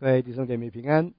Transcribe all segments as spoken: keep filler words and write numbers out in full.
各位弟兄姐妹平安。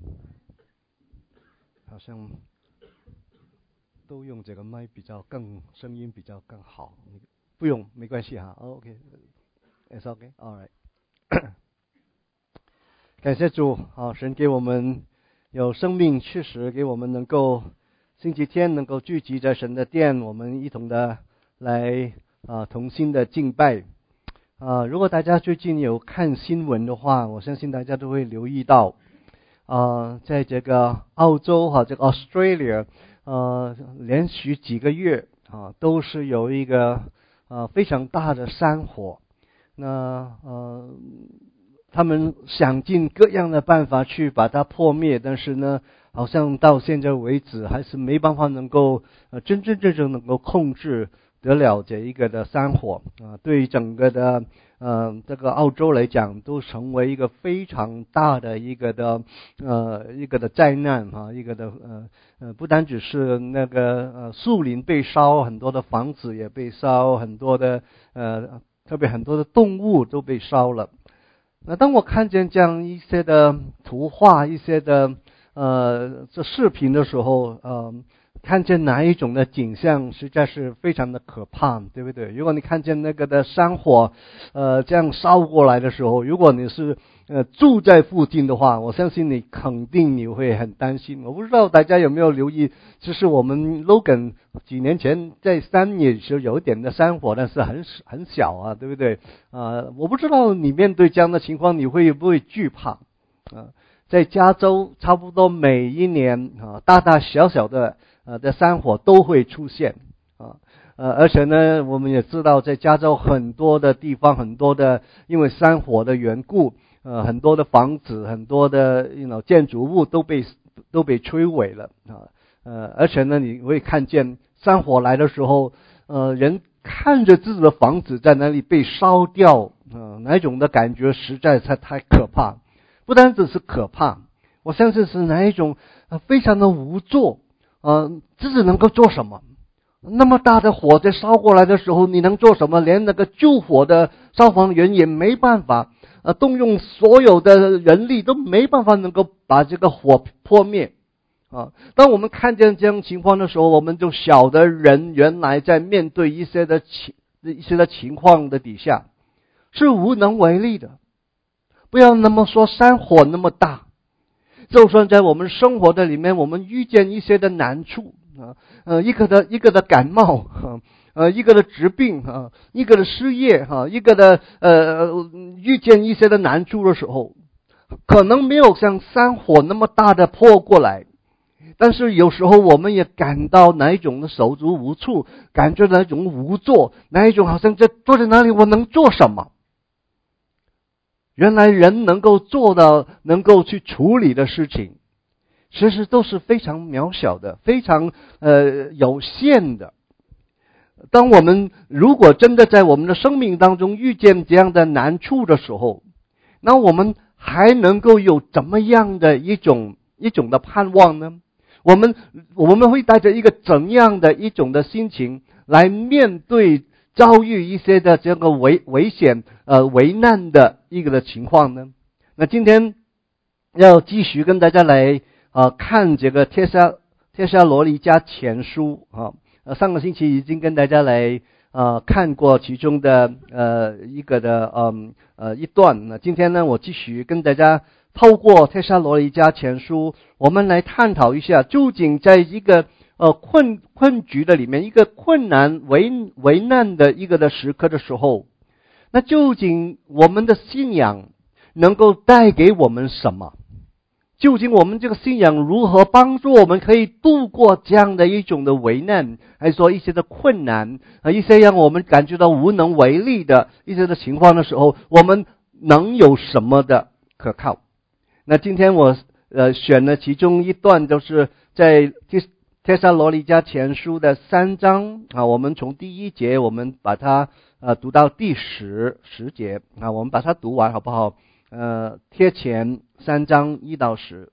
好像都用这个麦比较更声音比较更好，不用没关系哈。OK，It's OK，All right 。感谢主啊，神给我们有生命，确实给我们能够星期天能够聚集在神的殿，我们一同的来啊同心的敬拜。啊，如果大家最近有看新闻的话，我相信大家都会留意到，啊，在这个澳洲哈，这个 Australia， 呃，连续几个月啊，都是有一个呃非常大的山火。那呃，他们想尽各样的办法去把它破灭，但是呢，好像到现在为止还是没办法能够呃真真正正能够控制得了这一个的山火啊，对于整个的呃这个澳洲来讲，都成为一个非常大的一个的呃一个的灾难啊，一个的呃呃不单只是那个呃树林被烧，很多的房子也被烧，很多的呃特别很多的动物都被烧了。那当我看见这样一些的图画，一些的呃这视频的时候，呃。看见哪一种的景象实在是非常的可怕，对不对？如果你看见那个的山火呃这样烧过来的时候，如果你是呃住在附近的话，我相信你肯定你会很担心。我不知道大家有没有留意，就是我们 Logan 几年前在山野时候有一点的山火，但是很很小啊，对不对？啊、呃，我不知道你面对这样的情况你会不会惧怕啊、呃？在加州差不多每一年啊大大小小的呃的山火都会出现啊，呃，而且呢，我们也知道，在加州很多的地方，很多的因为山火的缘故，呃，很多的房子，很多的 you know 建筑物都被都被摧毁了啊，呃，而且呢，你会看见山火来的时候，呃，人看着自己的房子在那里被烧掉，呃，那种的感觉实在是太可怕，不单只是可怕，我相信是哪一种呃非常的无助。呃，自己能够做什么？那么大的火在烧过来的时候，你能做什么？连那个救火的消防员也没办法，呃，动用所有的人力都没办法能够把这个火扑灭啊。当我们看见这样情况的时候，我们就晓得人原来在面对一些的情一些的情况的底下是无能为力的。不要那么说山火那么大。就算在我们生活的里面，我们遇见一些的难处啊，呃，一个的一个的感冒啊，呃，一个的疾病啊，一个的失业哈，一个的呃遇见一些的难处的时候，可能没有像山火那么大的破过来，但是有时候我们也感到哪一种的手足无措，感觉哪一种无助，哪一种好像在坐在哪里，我能做什么？原来人能够做到能够去处理的事情，其实都是非常渺小的，非常呃有限的。当我们如果真的在我们的生命当中遇见这样的难处的时候，那我们还能够有怎么样的一种一种的盼望呢？我们我们会带着一个怎样的一种的心情来面对遭遇一些的这个危危险呃危难的一个的情况呢？那今天要继续跟大家来呃看这个帖撒帖撒罗尼迦前书啊，呃上个星期已经跟大家来呃看过其中的呃一个的嗯呃一段。那今天呢，我继续跟大家透过帖撒罗尼迦前书，我们来探讨一下，究竟在一个呃，困困局的里面，一个困难危危难的一个的时刻的时候，那究竟我们的信仰能够带给我们什么？究竟我们这个信仰如何帮助我们可以度过这样的一种的危难，还是说一些的困难啊，一些让我们感觉到无能为力的一些的情况的时候，我们能有什么的可靠？那今天我呃选了其中一段，就是在帖撒罗尼迦前书的三章啊，我们从第一节我们把它呃读到第十十节啊，我们把它读完好不好？呃，帖前三章一到十，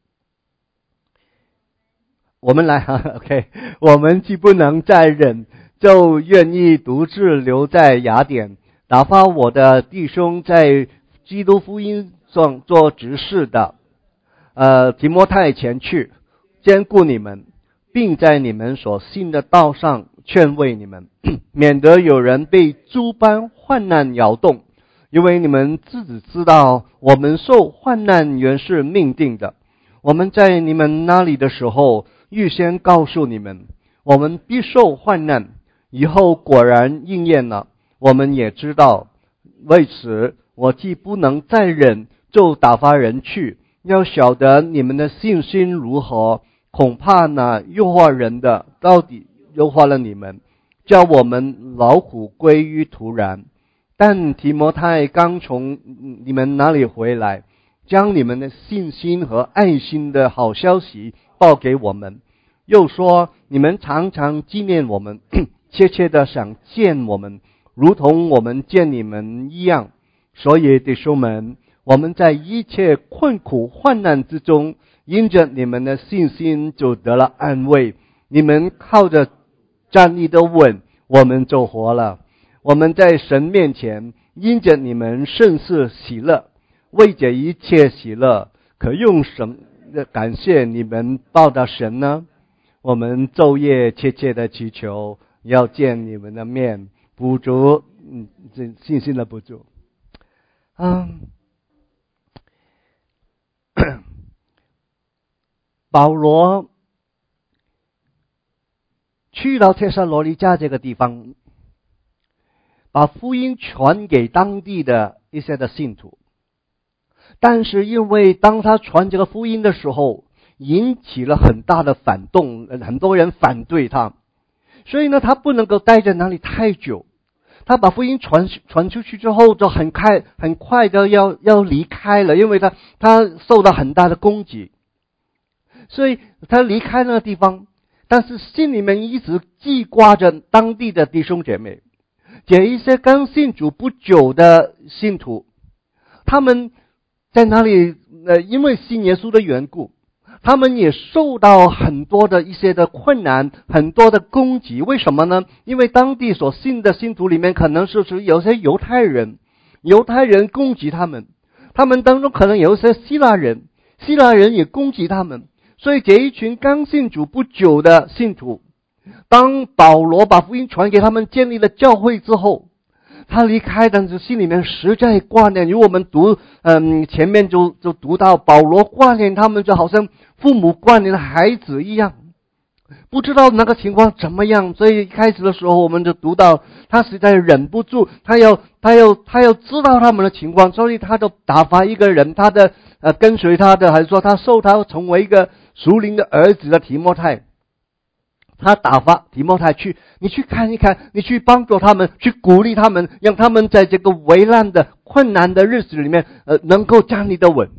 我们来哈 ，OK， 我们既不能再忍，就愿意独自留在雅典，打发我的弟兄在基督福音上做执事的， 呃提摩太前去，兼顾你们，并在你们所信的道上劝慰你们，免得有人被诸般患难摇动。因为你们自己知道，我们受患难原是命定的。我们在你们那里的时候，预先告诉你们，我们必受患难，以后果然应验了。我们也知道，为此我既不能再忍，就打发人去，要晓得你们的信心如何。恐怕那诱惑人的到底诱惑了你们，叫我们劳苦归于徒然。但提摩太刚从你们那里回来，将你们的信心和爱心的好消息报给我们，又说你们常常纪念我们，切切的想见我们，如同我们见你们一样。所以弟兄们，我们在一切困苦患难之中，因着你们的信心就得了安慰。你们靠着站立的稳，我们就活了。我们在神面前因着你们甚是喜乐，为这一切喜乐，可用什么感谢你们报答神呢？我们昼夜切切的祈求，要见你们的面，补足嗯信心的补足。嗯，保罗去到帖撒罗尼迦这个地方，把福音传给当地的一些的信徒，但是因为当他传这个福音的时候，引起了很大的反动，很多人反对他，所以呢，他不能够待在那里太久。他把福音传传出去之后，就很快很快的要要离开了，因为他他受到很大的攻击，所以他离开那个地方，但是心里面一直记挂着当地的弟兄姐妹。这一些刚信主不久的信徒，他们在那里呃，因为信耶稣的缘故，他们也受到很多的一些的困难，很多的攻击。为什么呢？因为当地所信的信徒里面可能是有些犹太人，犹太人攻击他们，他们当中可能有一些希腊人，希腊人也攻击他们。所以这一群刚信主不久的信徒，当保罗把福音传给他们，建立了教会之后，他离开，但是心里面实在挂念。如果我们读嗯前面就就读到保罗挂念他们，就好像父母挂念孩子一样，不知道那个情况怎么样。所以一开始的时候我们就读到他实在忍不住，他要他要他要知道他们的情况，所以他就打发一个人，他的呃跟随他的，还是说他受他成为一个属灵的儿子的提摩太，他打发提摩太去，你去看一看，你去帮助他们，去鼓励他们，让他们在这个危难的困难的日子里面呃能够站立得稳。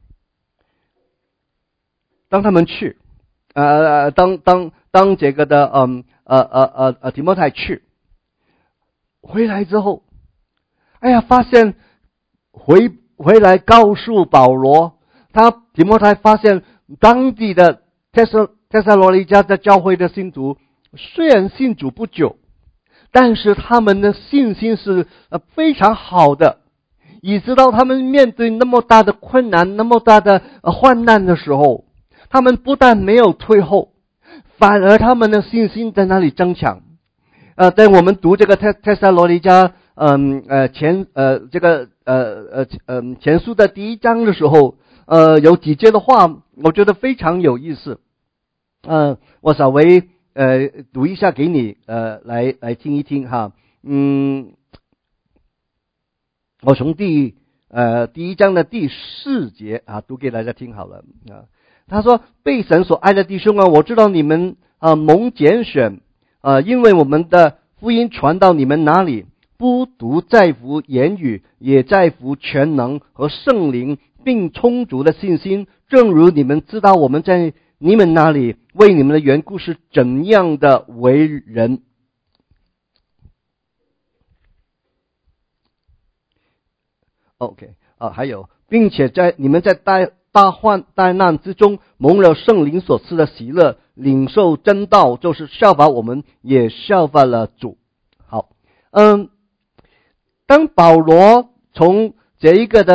当他们去呃当当当这个的嗯呃呃呃呃提摩太去回来之后，哎呀发现回回来告诉保罗，他提摩太发现当地的帖撒帖撒罗尼迦的教会的信徒虽然信主不久，但是他们的信心是呃非常好的，以直到他们面对那么大的困难，那么大的呃患难的时候，他们不但没有退后，反而他们的信心在那里增强。呃，在我们读这个帖帖撒罗尼迦嗯呃前呃这个呃呃呃前书的第一章的时候，呃有几节的话，我觉得非常有意思。呃，我稍微呃读一下给你呃来来听一听哈。嗯，我从第呃第一章的第四节啊读给大家听好了啊。他说：“被神所爱的弟兄啊，我知道你们啊、呃、蒙拣选啊、呃，因为我们的福音传到你们那里，不独在乎言语，也在乎全能和圣灵，并充足的信心。正如你们知道我们在你们那里为你们的缘故是怎样的为人。” OK 啊，还有，并且在你们在大大患大难之中蒙了圣灵所赐的喜乐，领受真道，就是效法我们，也效法了主。好，嗯，当保罗从这一个的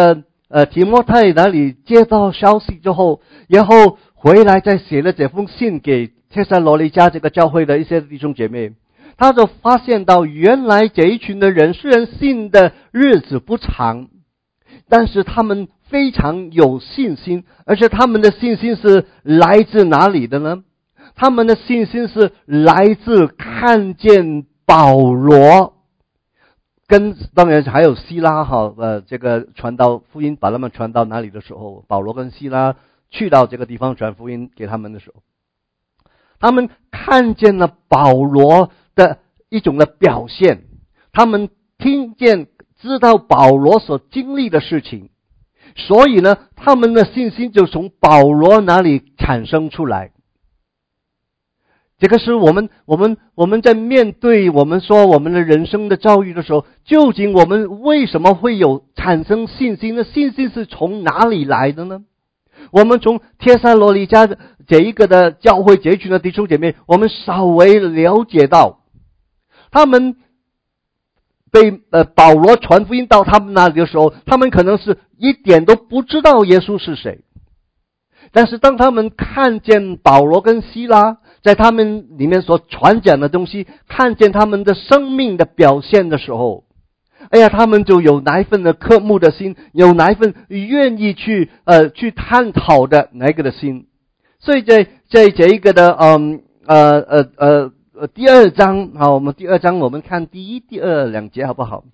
呃提摩太那里接到消息之后，然后回来再写了这封信给帖撒罗尼迦这个教会的一些弟兄姐妹，他就发现到原来这一群的人虽然信的日子不长，但是他们非常有信心，而且他们的信心是来自哪里的呢？他们的信心是来自看见保罗跟当然还有希拉哈呃这个传道福音把他们传到哪里的时候，保罗跟希拉去到这个地方传福音给他们的时候，他们看见了保罗的一种的表现，他们听见知道保罗所经历的事情，所以呢他们的信心就从保罗那里产生出来。这个是我们我们我们在面对我们说我们的人生的遭遇的时候，究竟我们为什么会有产生信心呢？信心是从哪里来的呢？我们从帖撒罗尼迦这一个的教会这一群的弟兄姐妹，我们稍微了解到他们被呃保罗传福音到他们那里的时候，他们可能是一点都不知道耶稣是谁，但是当他们看见保罗跟希拉在他们里面所传讲的东西，看见他们的生命的表现的时候，哎呀，他们就有哪一份的渴慕的心，有哪一份愿意去呃去探讨的哪一个的心。所以在在这一个的嗯呃呃呃呃第二章，好，我们第二章我们看第一、第二两节好不好？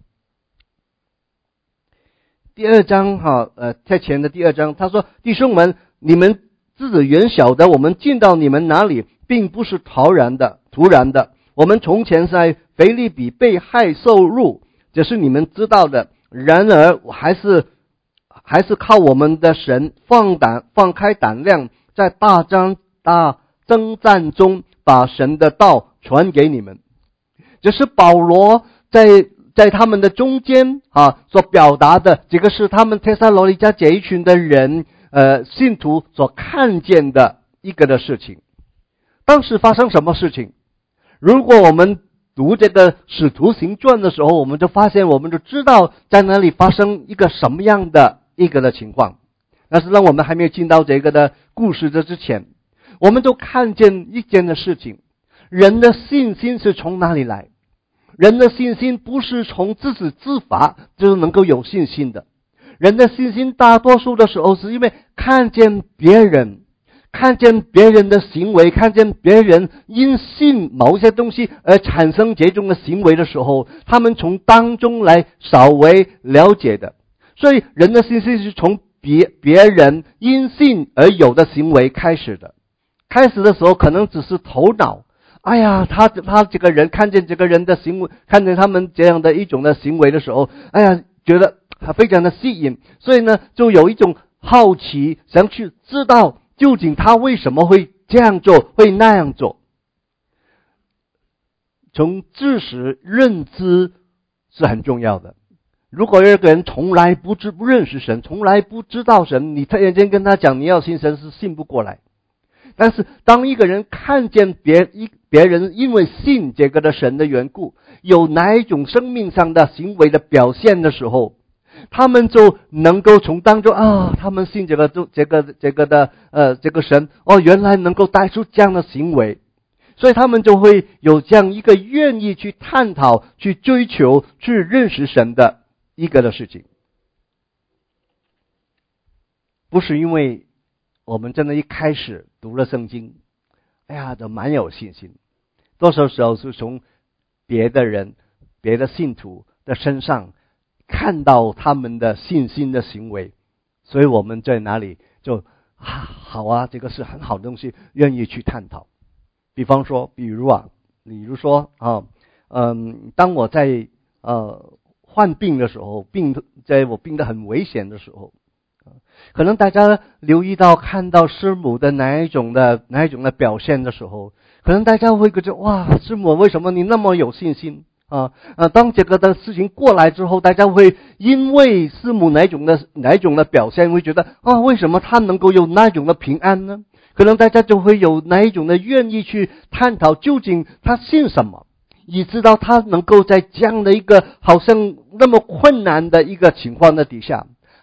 第二章哈呃在前的第二章，他说：弟兄们，你们自己原晓得，我们进到你们哪里，并不是突然的，突然的。我们从前在腓立比被害受辱，这是你们知道的。然而还是还是靠我们的神放胆放开胆量，在大战大征战中把神的道传给你们。这是保罗在在他们的中间啊所表达的，这个是他们帖撒罗尼迦这一群的人呃信徒所看见的一个的事情。当时发生什么事情？如果我们读这个使徒行传的时候，我们就发现，我们就知道在那里发生一个什么样的一个的情况。但是让我们还没有进到这个的故事的之前，我们都看见一件的事情，人的信心是从哪里来？人的信心不是从自己自发就能够有信心的，人的信心大多数的时候是因为看见别人，看见别人的行为，看见别人因信某些东西而产生这种的行为的时候，他们从当中来稍微了解的。所以人的信心是从别别人因信而有的行为开始的。开始的时候可能只是头脑，哎呀，他他这个人看见这个人的行为，看见他们这样的一种的行为的时候，哎呀，觉得非常的吸引，所以呢，就有一种好奇，想去知道究竟他为什么会这样做，会那样做。从知识认知是很重要的。如果有一个人从来不知不认识神，从来不知道神，你突然间跟他讲你要信神，是信不过来。但是当一个人看见别一别人因为信这个的神的缘故，有哪一种生命上的行为的表现的时候，他们就能够从当中啊，他们信这个这个这个的呃这个神哦，原来能够带出这样的行为，所以他们就会有这样一个愿意去探讨、去追求、去认识神的一个的事情。不是因为我们真的一开始读了圣经，哎呀，都蛮有信心。多少时候是从别的人、别的信徒的身上看到他们的信心的行为，所以我们在哪里就啊，好啊，这个是很好的东西，愿意去探讨。比方说，比如啊，比如说啊，嗯，当我在呃患病的时候，病在我病得很危险的时候，可能大家留意到看到师母的哪一种的哪一种的表现的时候，可能大家会觉得哇，师母为什么你那么有信心啊？啊，当这个的事情过来之后，大家会因为师母哪一种的哪一种的表现，会觉得啊，为什么他能够有那种的平安呢？可能大家就会有哪一种的愿意去探讨究竟他信什么，以知道他能够在这样的一个好像那么困难的一个情况的底下，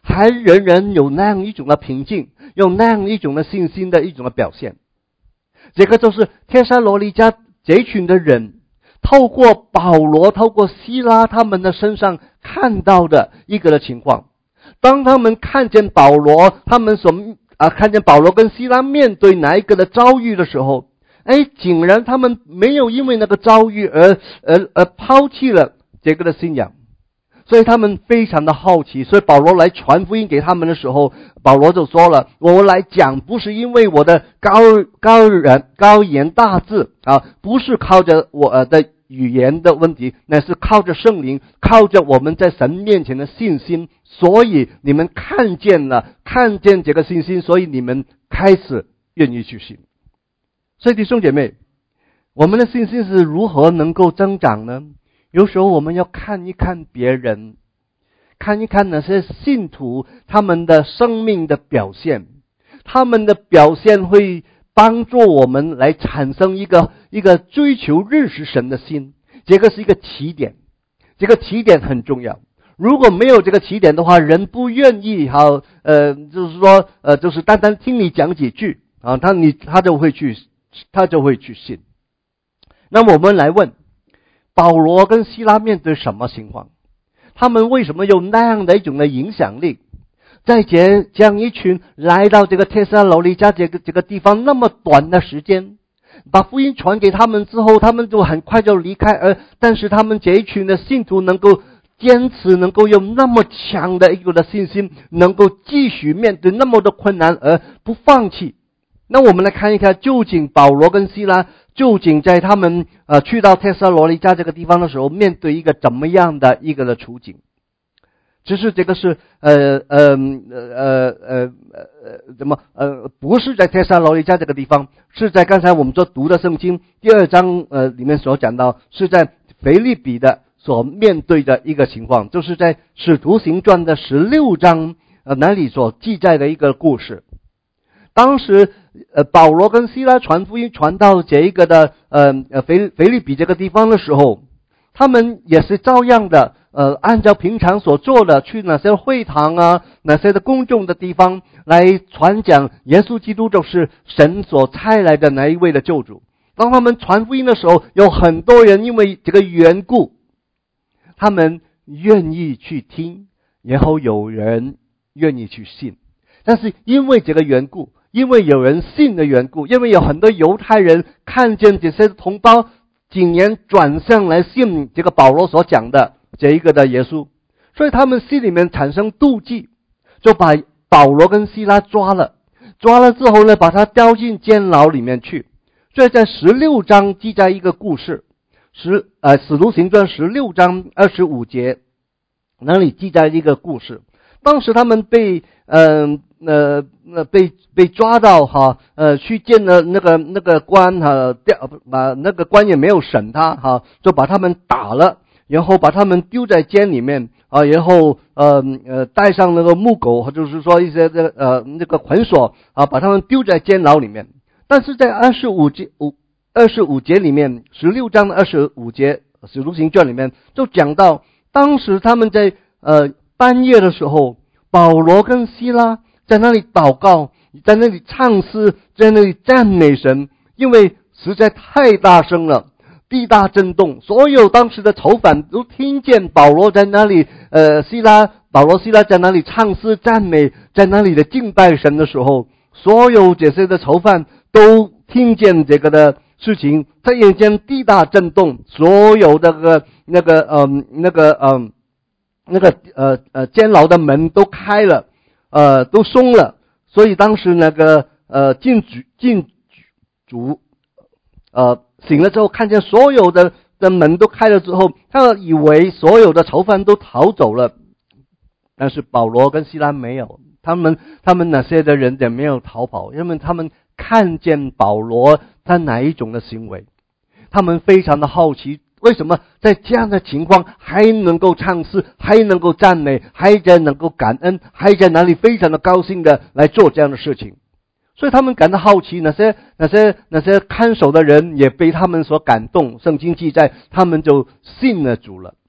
还仍然有那样一种的平静，有那样一种的信心的一种的表现。这个就是帖撒罗尼迦这群的人透过保罗透过希拉他们的身上看到的一个的情况。当他们看见保罗他们所啊看见保罗跟希拉面对哪一个的遭遇的时候，哎，竟然他们没有因为那个遭遇而而而抛弃了这个的信仰。所以他们非常的好奇，所以保罗来传福音给他们的时候，保罗就说了，我来讲不是因为我的高高人高言大志啊，不是靠着我的语言的问题，乃是靠着圣灵，靠着我们在神面前的信心。所以你们看见了，看见这个信心，所以你们开始愿意去信。所以弟兄姐妹，我们的信心是如何能够增长呢？有时候我们要看一看别人，看一看那些信徒他们的生命的表现，他们的表现会帮助我们来产生一个一个追求认识神的心。这个是一个起点，这个起点很重要。如果没有这个起点的话，人不愿意哈呃就是说呃就是单单听你讲几句啊，他你他就会去他就会去信。那么我们来问，保罗跟希拉面对什么情况？他们为什么有那样的一种的影响力？在这这样一群来到这个帖撒罗尼迦这个这个地方那么短的时间，把福音传给他们之后，他们就很快就离开，而但是他们这一群的信徒能够坚持，能够有那么强的一个的信心，能够继续面对那么多困难而不放弃。那我们来看一看，究竟保罗跟希拉究竟在他们呃去到帖撒罗尼迦这个地方的时候，面对一个怎么样的一个的处境？只是这个是呃呃呃呃呃怎么呃不是在帖撒罗尼迦这个地方，是在刚才我们所读的圣经第二章呃里面所讲到，是在腓立比的所面对的一个情况，就是在使徒行传的十六章呃那里所记载的一个故事。当时呃保罗跟希拉传福音传到这一个的呃呃腓腓立比这个地方的时候，他们也是照样的呃按照平常所做的，去哪些会堂啊，哪些的公众的地方来传讲耶稣基督就是神所差来的那一位的救主。当他们传福音的时候，有很多人因为这个缘故，他们愿意去听，然后有人愿意去信。但是因为这个缘故，因为有人信的缘故，因为有很多犹太人看见这些同胞竟然转向来信这个保罗所讲的这一个的耶稣，所以他们心里面产生妒忌，就把保罗跟希拉抓了，抓了之后呢，把他丢进监牢里面去。所以在十六章记载一个故事，十呃使徒行传十六章二十五节那里记载一个故事。当时他们被呃呃呃被被抓到哈呃去见了那个那个官哈，调把那个官也没有审他哈，就把他们打了，然后把他们丢在监里面啊，然后呃呃带上那个木狗，就是说一些这个呃那个捆锁啊，把他们丢在监牢里面。但是在二十五节五二十五节里面，十六章的二十五节使徒行传里面就讲到，当时他们在呃半夜的时候，保罗跟希拉在那里祷告，在那里唱诗，在那里赞美神，因为实在太大声了，地大震动，所有当时的囚犯都听见保罗在那里呃希拉保罗希拉在那里唱诗赞美，在那里的敬拜神的时候，所有这些的囚犯都听见这个的事情，在眼前地大震动，所有的个那个呃那个呃那个呃呃监牢的门都开了，呃都松了，所以当时那个呃禁主禁主呃醒了之后，看见所有的的门都开了之后，他以为所有的囚犯都逃走了，但是保罗跟希拉没有，他们他们那些的人也没有逃跑，因为他们看见保罗他哪一种的行为，他们非常的好奇，为什么在这样的情况还能够唱诗，还能够赞美，还在能够感恩，还在那里非常的高兴的来做这样的事情。所以他们感到好奇，那些那些那些看守的人也被他们所感动，圣经记载他们就信了主了。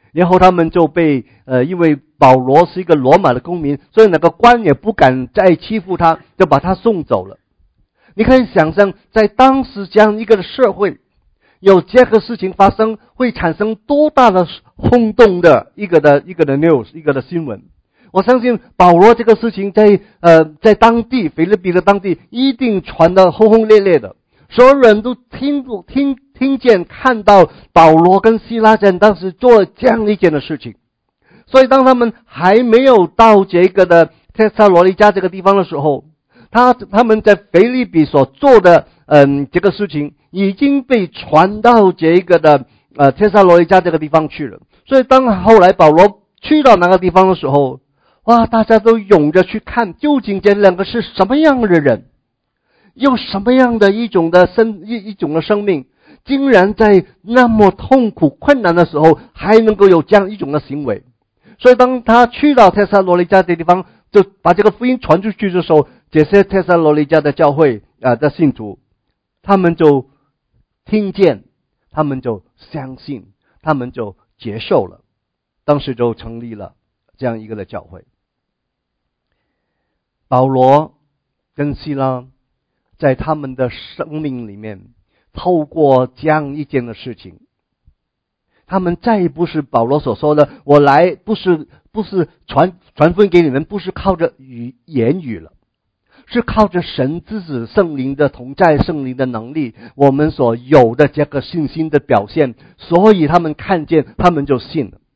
然后他们就被呃，因为保罗是一个罗马的公民，所以那个官也不敢再欺负他，就把他送走了。你可以想象，在当时这样一个社会，有这个事情发生，会产生多大的轰动的一个的一个的 news， 一个的新闻。我相信保罗这个事情在呃在当地腓立比的当地一定传得轰轰烈烈的，所有人都听听听见看到保罗跟希拉在当时做这样一件的事情。所以当他们还没有到这个的帖撒罗尼迦这个地方的时候，他他们在腓立比所做的嗯这个事情已经被传到这个的呃帖撒罗尼迦这个地方去了。所以当后来保罗去到那个地方的时候，哇，大家都涌着去看究竟这两个是什么样的人，有什么样的一种的生一一种的生命，竟然在那么痛苦困难的时候还能够有这样一种的行为。所以当他去到帖撒罗尼迦的地方，就把这个福音传出去的时候，这些帖撒罗尼迦的教会啊、呃、的信徒，他们就听见，他们就相信，他们就接受了，当时就成立了这样一个的教会。保罗跟希拉在他们的生命里面，透过这样一件的事情，他们再不是保罗所说的我来不是不是传传福音给你们，不是靠着语言语了，是靠着神之子圣灵的同在，圣灵的能力，我们所有的这个信心的表现，所以他们看见，他们就信了。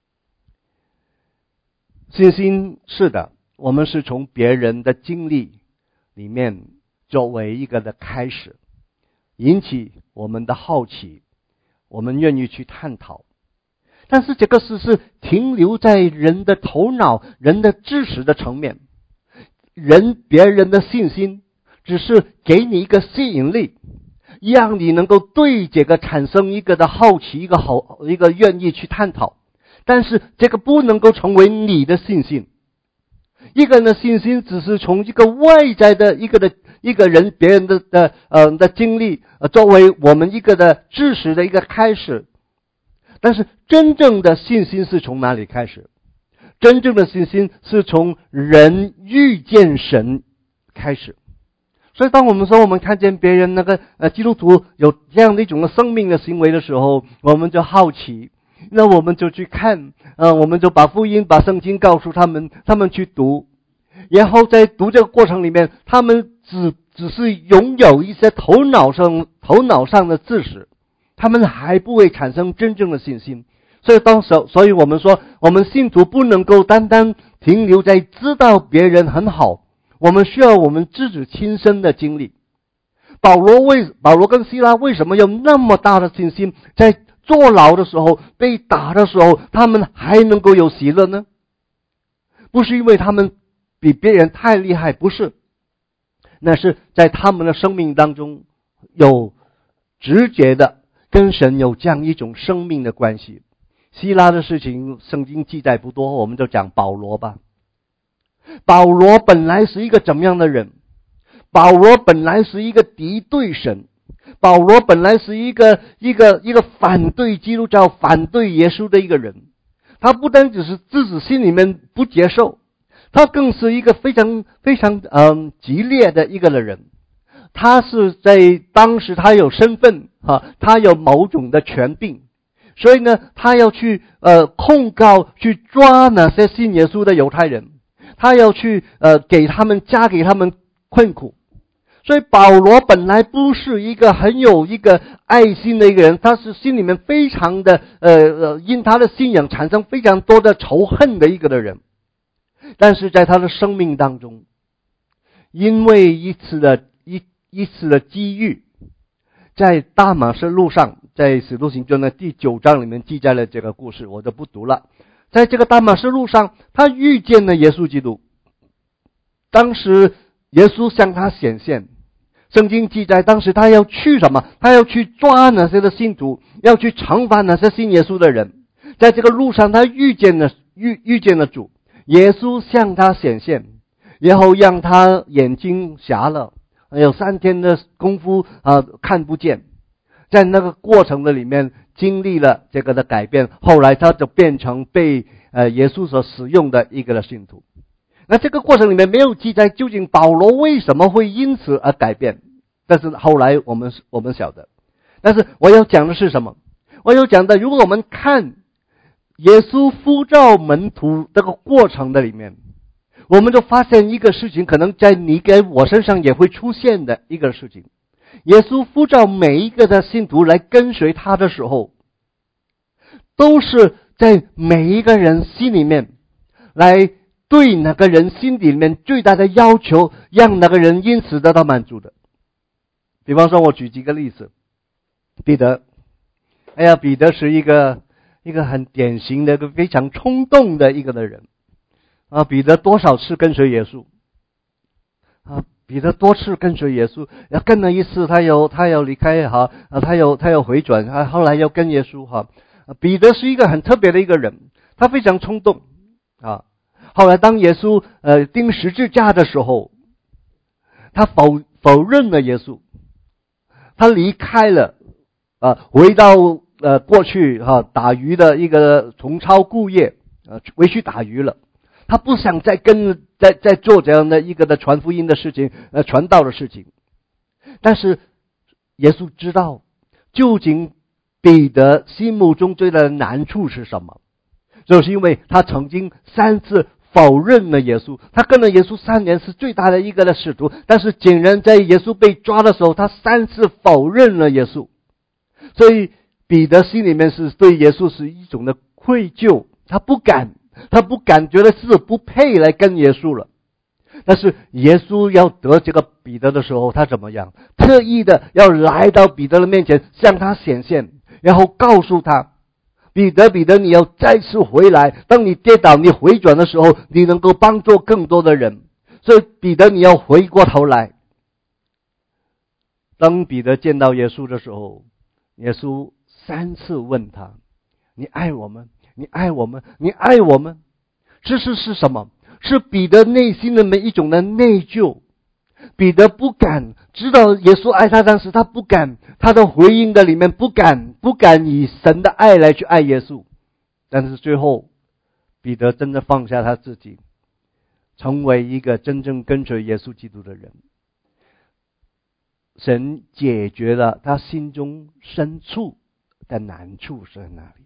信心是的，我们是从别人的经历里面作为一个的开始，引起我们的好奇，我们愿意去探讨。但是这个事是停留在人的头脑，人的知识的层面，人别人的信心只是给你一个吸引力，让你能够对这个产生一个的好奇，一个好一个愿意去探讨。但是这个不能够成为你的信心。一个人的信心只是从一个外在的一个的一个人别人的的呃的经历呃作为我们一个的知识的一个开始。但是真正的信心是从哪里开始？真正的信心是从人遇见神开始。所以当我们说我们看见别人那个呃基督徒有这样的一种的生命的行为的时候，我们就好奇，那我们就去看，呃，我们就把福音把圣经告诉他们，他们去读，然后在读这个过程里面，他们只只是拥有一些头脑上头脑上的知识，他们还不会产生真正的信心。所以当时，所以我们说，我们信徒不能够单单停留在知道别人很好，我们需要我们自己亲身的经历。保罗为保罗跟希拉为什么有那么大的信心，在坐牢的时候，被打的时候，他们还能够有喜乐呢？不是因为他们比别人太厉害，不是，那是在他们的生命当中有直觉的跟神有这样一种生命的关系。希拉的事情圣经记载不多，我们就讲保罗吧。保罗本来是一个怎么样的人？保罗本来是一个敌对神，保罗本来是一个一个一个反对基督教、反对耶稣的一个人。他不单只是自己心里面不接受，他更是一个非常非常嗯激烈的一个的人。他是在当时他有身份啊，他有某种的权柄，所以呢，他要去呃控告、去抓那些信耶稣的犹太人，他要去呃给他们加给他们困苦。所以保罗本来不是一个很有一个爱心的一个人，他是心里面非常的呃呃因他的信仰产生非常多的仇恨的一个的人。但是在他的生命当中，因为一次的一一次的机遇，在大马士路上，在使徒行传的第九章里面记载了这个故事，我就不读了。在这个大马士路上，他遇见了耶稣基督。当时耶稣向他显现，圣经记载当时他要去什么？他要去抓那些的信徒，要去惩罚那些信耶稣的人。在这个路上，他遇见了遇遇见了主，耶稣向他显现，然后让他眼睛瞎了，有三天的功夫啊、呃、看不见。 在那个过程的里面经历了这个的改变，后来他就变成被呃耶稣所使用的一个的信徒。那这个过程里面没有记载究竟保罗为什么会因此而改变，但是后来我们我们晓得。但是我要讲的是什么？我要讲的，如果我们看耶稣呼召门徒这个过程的里面，我们就发现一个事情，可能在你跟我身上也会出现的一个事情。耶稣呼召每一个的信徒来跟随他的时候，都是在每一个人心里面来对那个人心里面最大的要求，让那个人因此得到满足的。比方说，我举几个例子。彼得，哎呀，彼得是一个一个很典型的一个非常冲动的一个的人啊。彼得多少次跟随耶稣啊？彼得多次跟随耶稣，要跟了一次，他有他要离开哈，啊，他有他有回转，他后来又跟耶稣哈。彼得是一个很特别的一个人，他非常冲动啊。后来当耶稣呃钉十字架的时候，他否否认了耶稣，他离开了啊，回到呃过去哈、啊、打鱼的一个重操故业啊，回去打鱼了。他不想再跟再再做这样的一个的传福音的事情，呃，传道的事情。但是耶稣知道，究竟彼得心目中最大的难处是什么？就是因为他曾经三次否认了耶稣。他跟了耶稣三年，是最大的一个的使徒，但是竟然在耶稣被抓的时候，他三次否认了耶稣。所以彼得心里面是对耶稣是一种的愧疚，他不敢。他不感觉得自己不配来跟耶稣了。但是耶稣要得这个彼得的时候，他怎么样？特意的要来到彼得的面前，向他显现，然后告诉他，彼得彼得，你要再次回来，当你跌倒你回转的时候，你能够帮助更多的人。所以彼得，你要回过头来。当彼得见到耶稣的时候，耶稣三次问他，你爱我们？你爱我们，你爱我们。这是是什么？是彼得内心的一种的内疚。彼得不敢知道耶稣爱他，当时他不敢，他的回应的里面不敢不敢以神的爱来去爱耶稣。但是最后彼得真的放下他自己，成为一个真正跟随耶稣基督的人。神解决了他心中深处的难处是在哪里？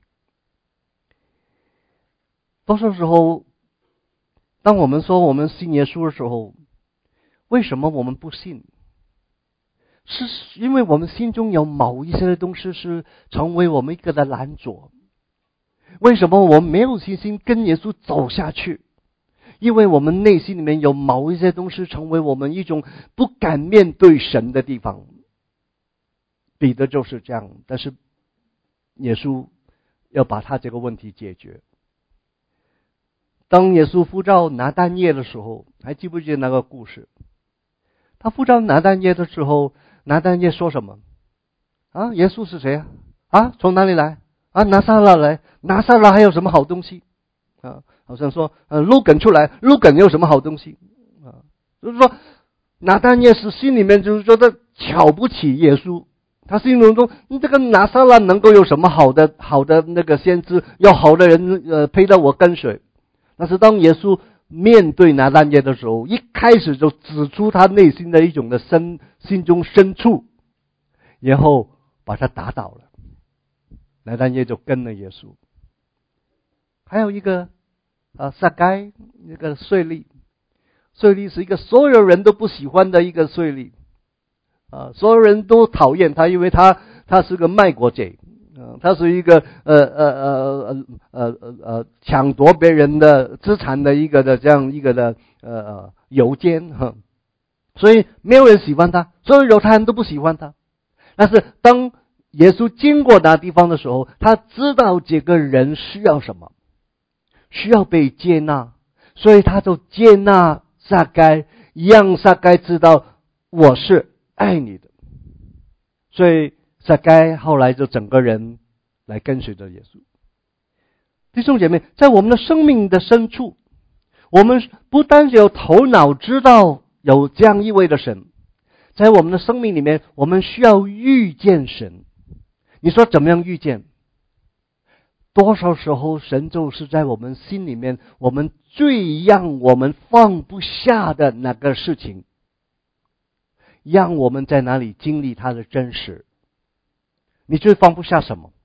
多数时候，当我们说我们信耶稣的时候，为什么我们不信？是因为我们心中有某一些的东西是成为我们一个的拦阻。为什么我们没有信心跟耶稣走下去？因为我们内心里面有某一些东西成为我们一种不敢面对神的地方。彼得就是这样，但是耶稣要把他这个问题解决。当耶稣呼召拿但业的时候，还记不记得那个故事？他呼召拿但业的时候，拿但业说什么？啊，耶稣是谁啊？啊，从哪里来？啊，拿撒勒来。拿撒勒还有什么好东西？啊，好像说，呃，路梗出来，路梗有什么好东西？啊，就是说，拿但业是心里面就是说他瞧不起耶稣，他心目中，你这个拿撒勒能够有什么好的好的那个先知，有好的人呃配得我跟随？但是当耶稣面对拿但业的时候，一开始就指出他内心的一种的深心中深处，然后把他打倒了。拿但业就跟了耶稣。还有一个啊，撒该那个税吏，税吏是一个所有人都不喜欢的一个税吏啊，所有人都讨厌他，因为他他是个卖国贼。呃，他是一个呃呃呃呃呃呃抢夺别人的资产的一个的这样一个的呃游奸哈，所以没有人喜欢他，所有犹太人都不喜欢他。但是当耶稣经过那地方的时候，他知道这个人需要什么，需要被接纳，所以他就接纳撒该，让撒该知道我是爱你的，所以撒该后来就整个人来跟随着耶稣。弟兄姐妹，在我们的生命的深处，我们不单是有头脑知道有这样一位的神，在我们的生命里面，我们需要遇见神。 你说怎么样遇见？多少时候神就是在我们心里面，我们最让我们放不下的那个事情，让我们在哪里经历他的真实。你最放不下什么？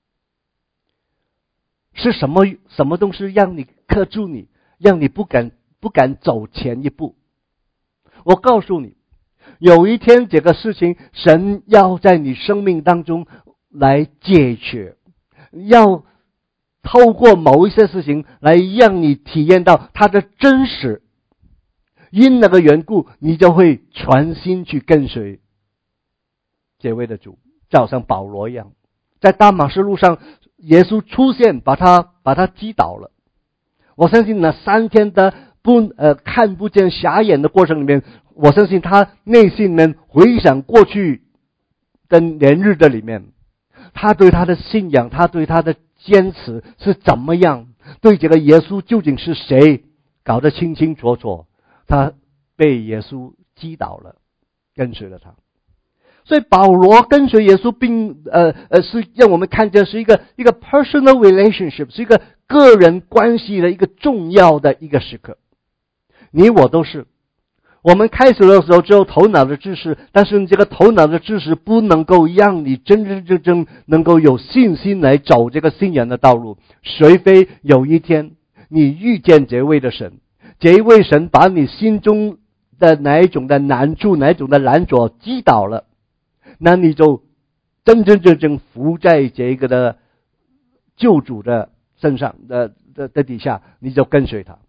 是什么什么东西让你克住你，让你不敢不敢走前一步？我告诉你，有一天这个事情神要在你生命当中来解决，要透过某一些事情来让你体验到它的真实，因那个缘故你就会全心去跟随这位的主，就好像保罗一样，在大马士路上耶稣出现把他把他击倒了。我相信那三天的不呃看不见瞎眼的过程里面，我相信他内心里面回想过去的年日的里面，他对他的信仰，他对他的坚持是怎么样，对这个耶稣究竟是谁搞得清清楚楚，他被耶稣击倒了，跟随了他。所以保罗跟随耶稣并呃呃是让我们看见是一个一个 personal relationship， 是一个个人关系的一个重要的一个时刻。你我都是，我们开始的时候只有头脑的知识，但是这个头脑的知识不能够让你真真正正能够有信心来走这个信仰的道路，除非有一天你遇见这位的神，这一位神把你心中的哪一种的难处，哪一种的拦阻击倒了，那你就真真正正伏在这个的救主的身上的的的底下，你就跟随他。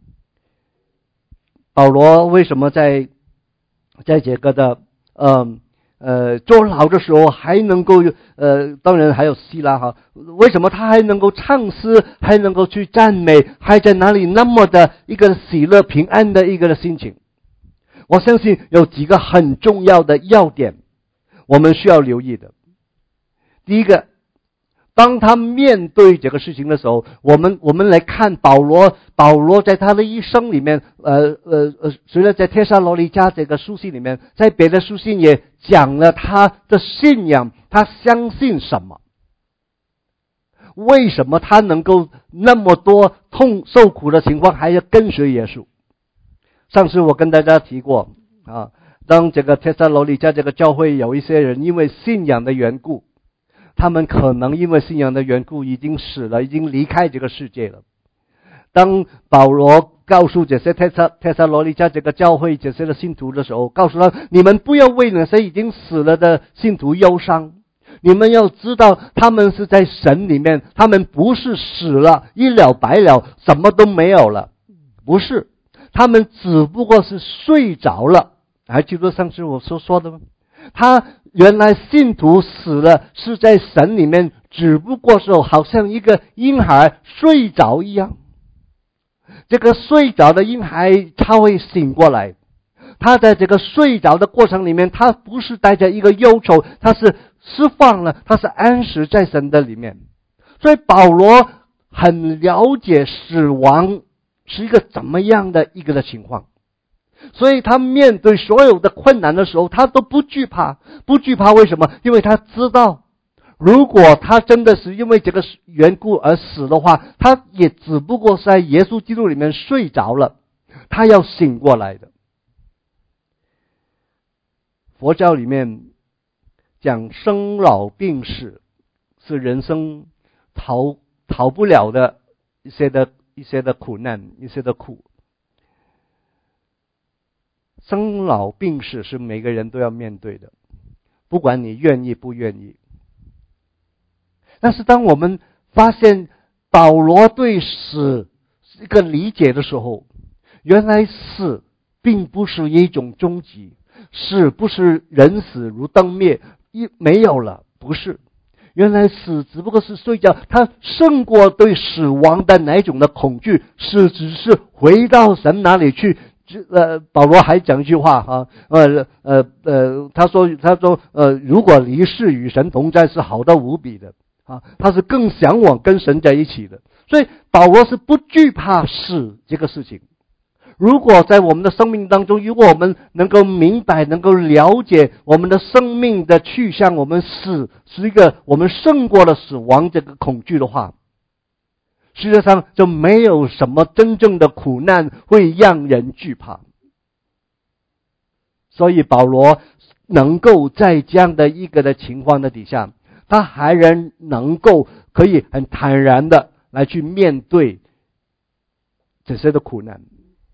保罗为什么在在这个的呃呃坐牢的时候还能够呃当然还有希拉哈，为什么他还能够唱诗，还能够去赞美，还在哪里那么的一个喜乐平安的一个的心情？我相信有几个很重要的要点我们需要留意的。第一个，当他面对这个事情的时候，我们我们来看保罗，保罗在他的一生里面，呃呃呃，除了在帖撒罗尼迦这个书信里面，在别的书信也讲了他的信仰，他相信什么？为什么他能够那么多痛受苦的情况还要跟随耶稣？上次我跟大家提过啊，当这个帖撒罗尼迦这个教会有一些人因为信仰的缘故，他们可能因为信仰的缘故已经死了，已经离开这个世界了。当保罗告诉这些帖撒帖撒罗尼迦这个教会这些的信徒的时候，告诉他，你们不要为那些已经死了的信徒忧伤，你们要知道他们是在神里面，他们不是死了一了百了，什么都没有了，不是，他们只不过是睡着了。还记得上次我所说的吗？他原来信徒死了是在神里面，只不过是好像一个婴孩睡着一样。这个睡着的婴孩他会醒过来，他在这个睡着的过程里面，他不是带着一个忧愁，他是释放了，他是安息在神的里面。所以保罗很了解死亡是一个怎么样的一个的情况，所以他面对所有的困难的时候，他都不惧怕。不惧怕为什么？因为他知道，如果他真的是因为这个缘故而死的话，他也只不过是在耶稣基督里面睡着了，他要醒过来的。佛教里面讲生老病死是人生逃逃不了的一些的一些的苦难，一些的苦。生老病死是每个人都要面对的，不管你愿意不愿意。但是当我们发现保罗对死一个理解的时候，原来死并不是一种终极，死不是人死如灯灭，一没有了，不是。原来死只不过是睡觉，他胜过对死亡的哪种的恐惧，死只是回到神那里去。呃，保罗还讲一句话哈，呃呃呃，他说他说呃，如果离世与神同在是好到无比的啊，他是更向往跟神在一起的。所以保罗是不惧怕死这个事情。 如果在我们的生命当中，如果我们能够明白，能够了解我们的生命的去向，我们死是一个我们胜过了死亡这个恐惧的话，实际上就没有什么真正的苦难会让人惧怕。所以保罗能够在这样的一个的情况的底下，他还仍能够可以很坦然的来去面对这些的苦难。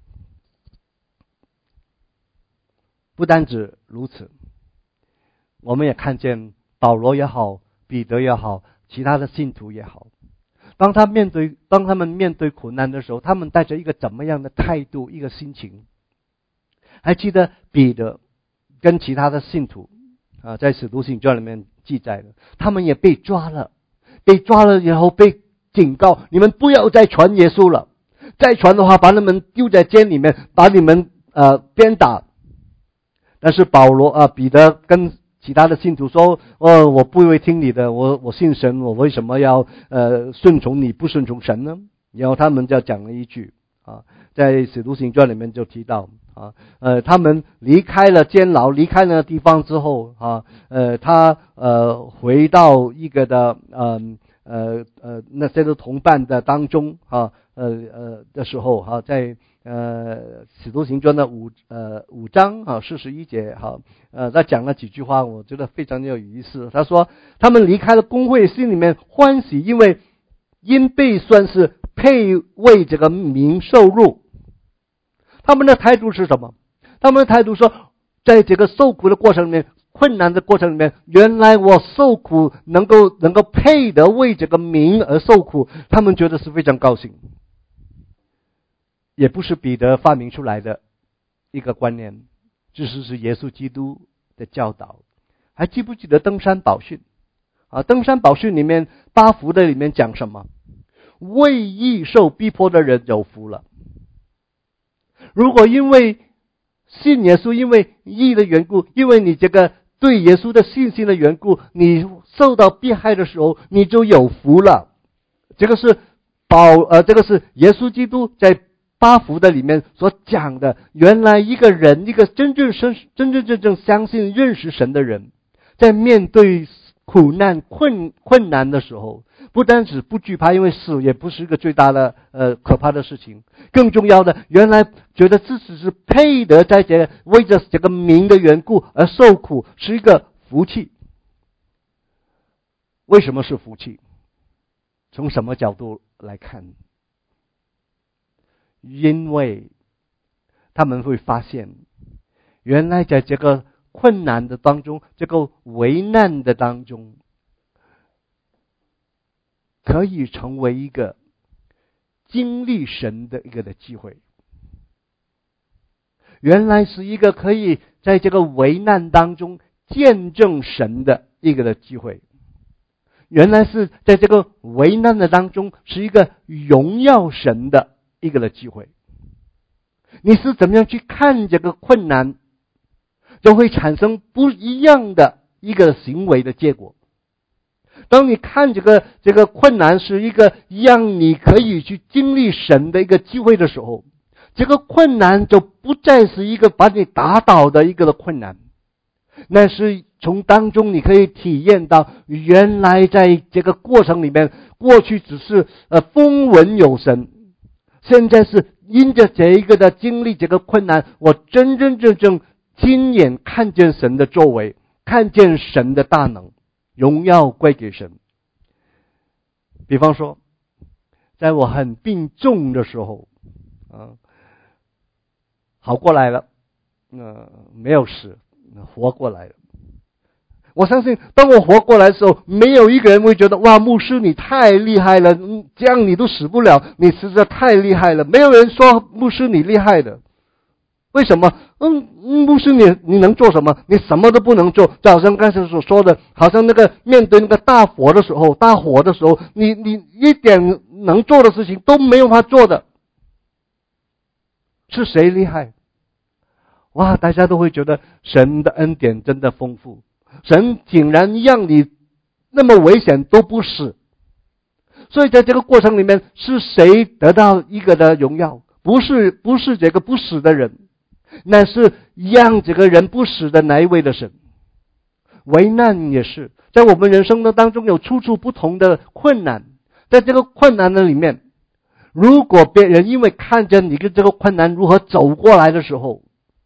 不单止如此，我们也看见保罗也好，彼得也好，其他的信徒也好，当他面对当他们面对苦难的时候，他们带着一个怎么样的态度，一个心情。还记得彼得跟其他的信徒啊，在使徒行传里面记载了，他们也被抓了，被抓了以后被警告，你们不要再传耶稣了，再传的话把你们丢在监里面，把你们呃鞭打。但是保罗啊，彼得跟其他的信徒说：“哦，我不会听你的，我我信神，我为什么要呃顺从你不顺从神呢？”然后他们就讲了一句啊，在使徒行传里面就提到啊，呃，他们离开了监牢，离开了地方之后啊，呃，他呃回到一个的呃呃呃那些的同伴的当中啊，呃呃的时候哈、啊，在。呃，使徒行传的五呃五章啊四十一节哈，呃，他讲了几句话，我觉得非常有意思。他说，他们离开了公会，心里面欢喜，因为因被算是配为这个名受辱。他们的态度是什么？他们的态度说，在这个受苦的过程里面，困难的过程里面，原来我受苦能够能够配得为这个名而受苦，他们觉得是非常高兴。也不是彼得发明出来的一个观念，这是是耶稣基督的教导。还记不记得登山宝训啊？登山宝训里面八福的里面讲什么？为义受逼迫的人有福了。如果因为信耶稣，因为义的缘故，因为你这个对耶稣的信心的缘故，你受到迫害的时候，你就有福了。这个是保呃，这个是耶稣基督在八福的里面所讲的，原来一个人，一个真正真真正真正相信认识神的人，在面对苦难困困难的时候，不单只不惧怕，因为死也不是一个最大的呃可怕的事情，更重要的，原来觉得自己是配得在这个为着这个名的缘故而受苦，是一个福气。为什么是福气？从什么角度来看？因为他们会发现，原来在这个困难的当中，这个危难的当中，可以成为一个经历神的一个的机会。原来是一个可以在这个危难当中见证神的一个的机会。原来是在这个危难的当中是一个荣耀神的一个的机会。你是怎么样去看这个困难，就会产生不一样的一个行为的结果。当你看这个这个困难是一个让你可以去经历神的一个机会的时候，这个困难就不再是一个把你打倒的一个的困难，那是从当中你可以体验到，原来在这个过程里面，过去只是呃风闻有神，现在是因着这一个的经历这个困难，我真真正正亲眼看见神的作为，看见神的大能，荣耀归给神。比方说，在我很病重的时候，啊，好过来了，呃，没有死，活过来了。我相信，当我活过来的时候，没有一个人会觉得，哇，牧师你太厉害了，这样你都死不了，你实在太厉害了。没有人说牧师你厉害的，为什么？嗯，牧师你你能做什么？你什么都不能做。就好像刚才所说的，好像那个面对那个大火的时候，大火的时候，你你一点能做的事情都没有法做的。是谁厉害？哇，大家都会觉得神的恩典真的丰富。神竟然让你那么危险都不死，所以在这个过程里面，是谁得到一个的荣耀？ 不是不是这个不死的人，那是让这个人不死的那一位的神。危难也是，在我们人生的当中有处处不同的困难，在这个困难的里面，如果别人因为看见你跟这个困难如何走过来的时候，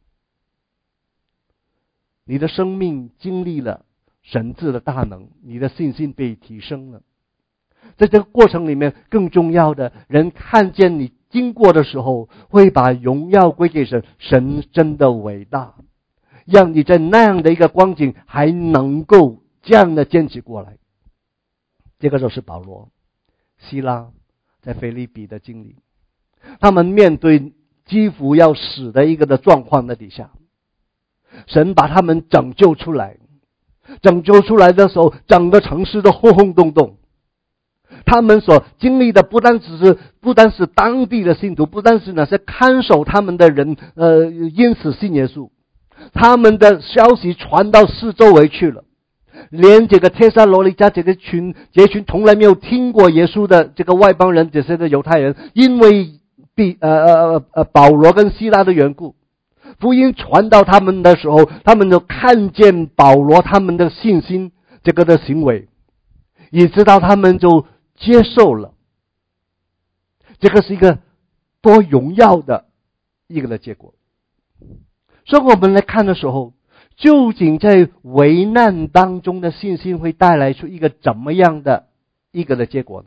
你的生命经历了神治的大能，你的信心被提升了。在这个过程里面，更重要的，人看见你经过的时候，会把荣耀归给神，神真的伟大，让你在那样的一个光景还能够这样的坚持过来。这个就是保罗、希拉在腓立比的经历，他们面对几乎要死的一个的状况的底下，神把他们拯救出来。拯救出来的时候，整个城市都轰轰动动。他们所经历的不单只是不单是当地的信徒，不单是那些看守他们的人，呃，因此信耶稣。他们的消息传到四周围去了，连这个帖撒罗尼迦这个群，这群从来没有听过耶稣的这个外邦人，这些的犹太人，因为比呃呃呃保罗跟希拉的缘故，福音传到他们的时候，他们就看见保罗他们的信心这个的行为，也知道他们就接受了。这个是一个多荣耀的一个的结果。所以我们来看的时候，究竟在危难当中的信心会带来出一个怎么样的一个的结果呢？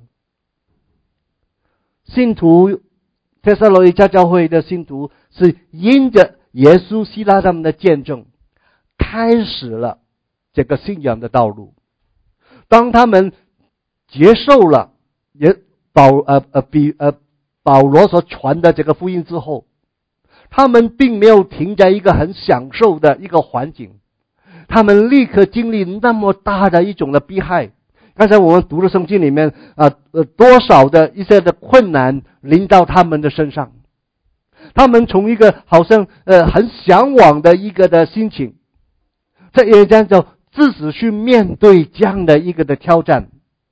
信徒帖撒罗尼迦教会的信徒是因着耶稣、希拉他们的见证，开始了这个信仰的道路。当他们接受了也保呃呃比呃保罗所传的这个福音之后，他们并没有停在一个很享受的一个环境，他们立刻经历那么大的一种的逼害。刚才我们读的圣经里面啊呃多少的一些的困难临到他们的身上，他们从一个好像呃很向往的一个的心情，这也这样就自己去面对这样的一个的挑战。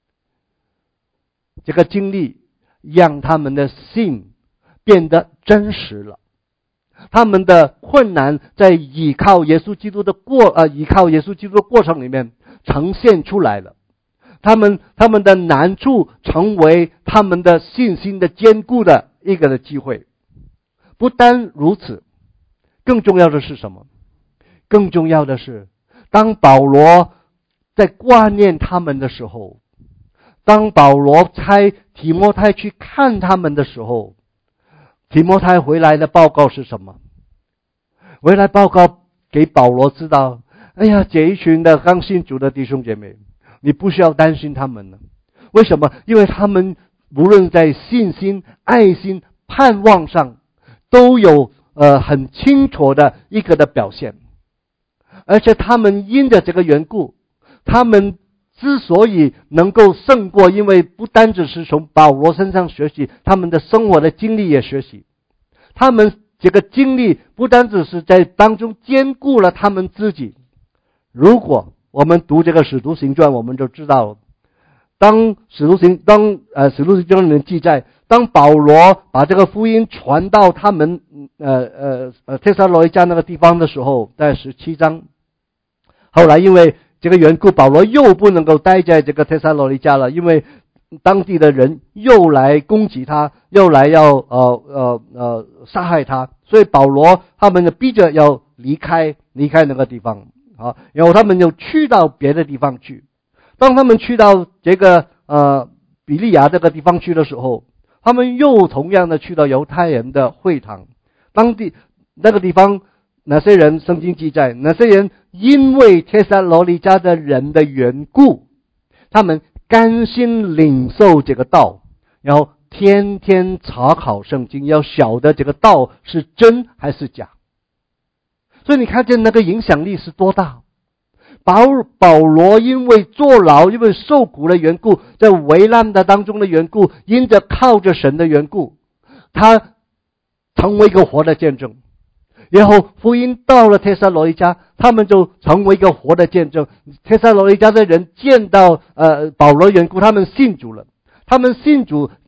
这个经历让他们的信变得真实了，他们的困难在依靠耶稣基督的过呃依靠耶稣基督的过程里面呈现出来了。他们他们的难处成为他们的信心的坚固的一个的机会。不单如此，更重要的是什么？更重要的是，当保罗在挂念他们的时候，当保罗差提摩太去看他们的时候，提摩太回来的报告是什么？回来报告给保罗知道，哎呀，这一群的刚信主的弟兄姐妹，你不需要担心他们了。为什么？因为他们无论在信心、爱心、盼望上都有呃很清楚的一个的表现，而且他们因着这个缘故，他们之所以能够胜过，因为不单只是从保罗身上学习，他们的生活的经历也学习。他们这个经历不单只是在当中兼顾了他们自己。如果我们读这个使徒行传，我们就知道了，当使徒行当呃使徒行传里面记载，当保罗把这个福音传到他们呃呃呃帖撒罗尼迦那个地方的时候，在十七章，后来因为这个缘故，保罗又不能够待在这个帖撒罗尼迦了，因为当地的人又来攻击他，又来要呃呃呃杀害他，所以保罗他们就逼着要离开离开那个地方啊，然后他们就去到别的地方去。当他们去到这个呃比利亚这个地方去的时候，他们又同样的去到犹太人的会堂，当地那个地方哪些人，圣经记载，哪些人因为帖撒罗尼迦的人的缘故，他们甘心领受这个道，然后天天查考圣经，要晓得这个道是真还是假。所以你看见那个影响力是多大。保保罗因为坐牢，因为受苦的缘故，在危难的当中的缘故，因着靠着神的缘故，他成为一个活的见证。然后福音到了帖撒罗尼迦，他们就成为一个活的见证。帖撒罗尼迦的人见到呃保罗缘故，他们信主了。他们信主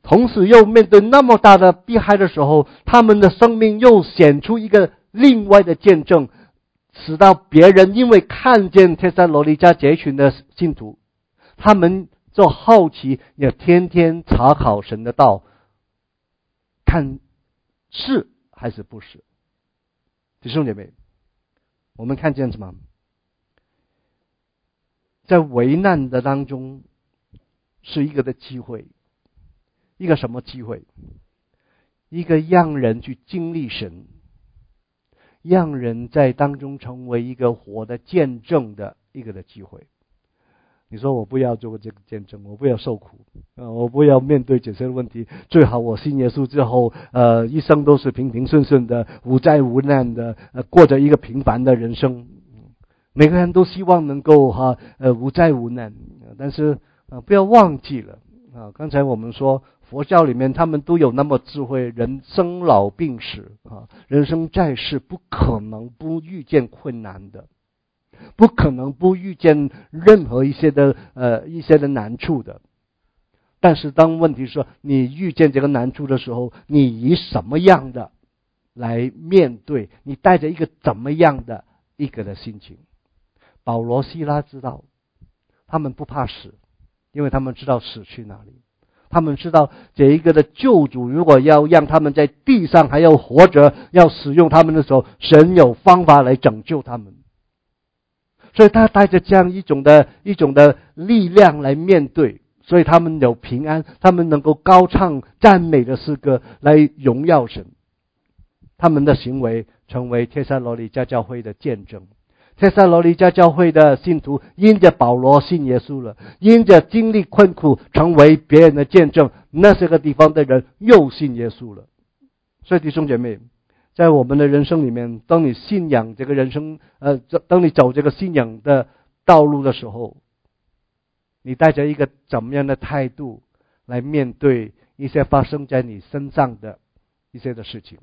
同时又面对那么大的迫害的时候，他们的生命又显出一个另外的见证，使到别人因为看见帖撒罗尼迦这群的信徒，他们就好奇，也天天查考神的道，看是还是不是。弟兄姐妹，我们看见什么？在危难的当中是一个的机会。一个什么机会？一个让人去经历神，让人在当中成为一个活的见证的一个的机会。你说我不要做这个见证，我不要受苦，呃，我不要面对这些问题，最好我信耶稣之后，呃，一生都是平平顺顺的，无灾无难的，呃，过着一个平凡的人生。每个人都希望能够哈，呃，无灾无难，但是呃，不要忘记了啊，刚才我们说佛教里面他们都有那么智慧，人生老病死啊，人生在世不可能不遇见困难的，不可能不遇见任何一些的呃一些的难处的。但是当问题说你遇见这个难处的时候，你以什么样的来面对？你带着一个怎么样的一个的心情？保罗希拉知道，他们不怕死，因为他们知道死去哪里。他们知道这一个的救主如果要让他们在地上还要活着，要使用他们的时候，神有方法来拯救他们。所以他带着这样一种的一种的力量来面对，所以他们有平安，他们能够高唱赞美的诗歌来荣耀神。他们的行为成为帖撒罗尼迦教会的见证。帖撒罗尼迦教会的信徒因着保罗信耶稣了，因着经历困苦成为别人的见证，那些个地方的人又信耶稣了。所以弟兄姐妹，在我们的人生里面，当你信仰这个人生呃，当你走这个信仰的道路的时候，你带着一个怎么样的态度来面对一些发生在你身上的一些的事情？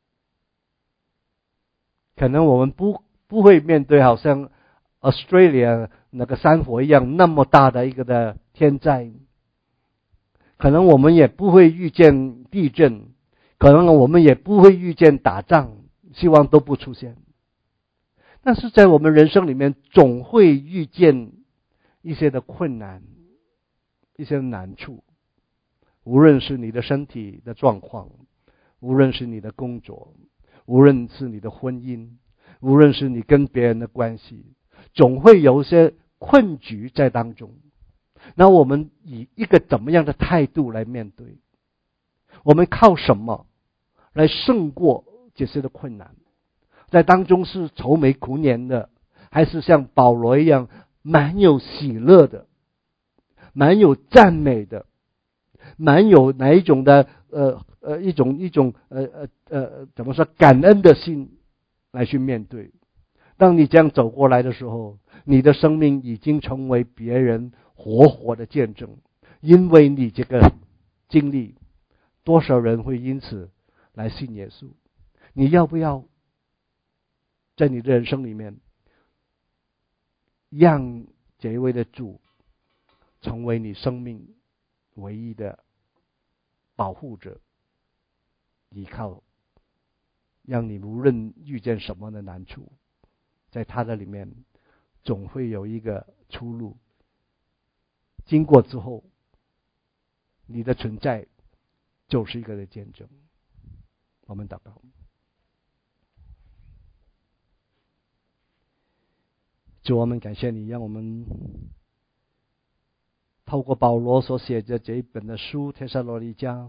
可能我们不不会面对好像 Australia 那个山火一样那么大的一个的天灾，可能我们也不会遇见地震，可能我们也不会遇见打仗，希望都不出现。但是在我们人生里面总会遇见一些的困难，一些的难处，无论是你的身体的状况，无论是你的工作，无论是你的婚姻，无论是你跟别人的关系，总会有一些困局在当中。那我们以一个怎么样的态度来面对？我们靠什么来胜过这些的困难？在当中是愁眉苦脸的，还是像保罗一样蛮有喜乐的，蛮有赞美的，蛮有哪一种的呃呃一种一种呃呃呃怎么说感恩的心来去面对？当你这样走过来的时候，你的生命已经成为别人活活的见证，因为你这个经历，多少人会因此来信耶稣？你要不要在你的人生里面，让这一位的主成为你生命唯一的保护者、依靠，让你无论遇见什么的难处，在他的里面总会有一个出路。经过之后，你的存在就是一个的见证。我们祷告。主，我们感谢你，让我们透过保罗所写的这一本的书《帖撒罗尼迦》，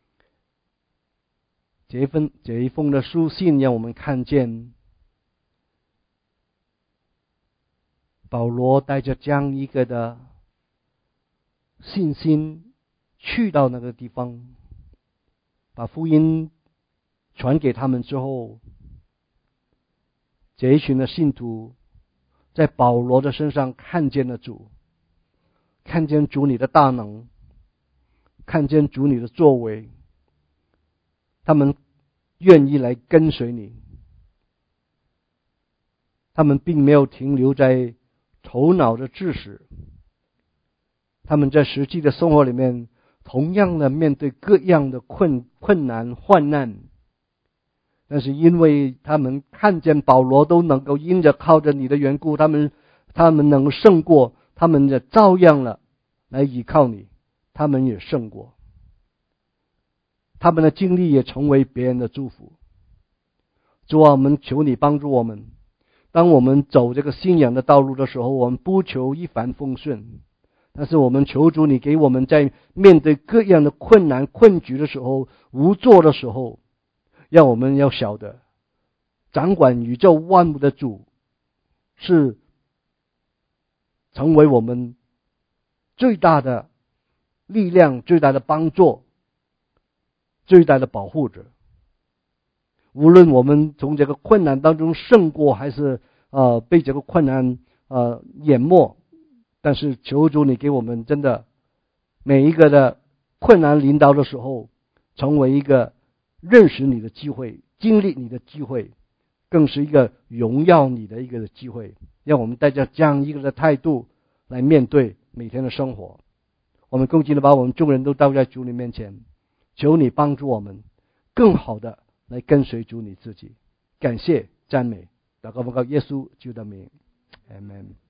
这一份这一封的书信，让我们看见保罗带着这样一个的信心去到那个地方，把福音传给他们之后，这一群的信徒在保罗的身上看见了主，看见主你的大能，看见主你的作为，他们愿意来跟随你。他们并没有停留在头脑的知识，他们在实际的生活里面同样的面对各样的困困难患难，但是因为他们看见保罗都能够因着靠着你的缘故，他们他们能胜过，他们也照样了来依靠你，他们也胜过，他们的经历也成为别人的祝福。主啊，我们求你帮助我们，当我们走这个信仰的道路的时候，我们不求一帆风顺，但是我们求主你给我们在面对各样的困难困局的时候，无助的时候，让我们要晓得掌管宇宙万物的主是成为我们最大的力量，最大的帮助，最大的保护者。无论我们从这个困难当中胜过，还是呃被这个困难呃淹没，但是求主你给我们真的每一个的困难临到的时候，成为一个认识你的机会，经历你的机会，更是一个荣耀你的一个机会，让我们带着这样一个的态度来面对每天的生活。我们恭敬的把我们众人都倒在主你面前，求你帮助我们更好的来跟随主你自己。感谢赞美祷告奉告耶稣基督的名，阿们。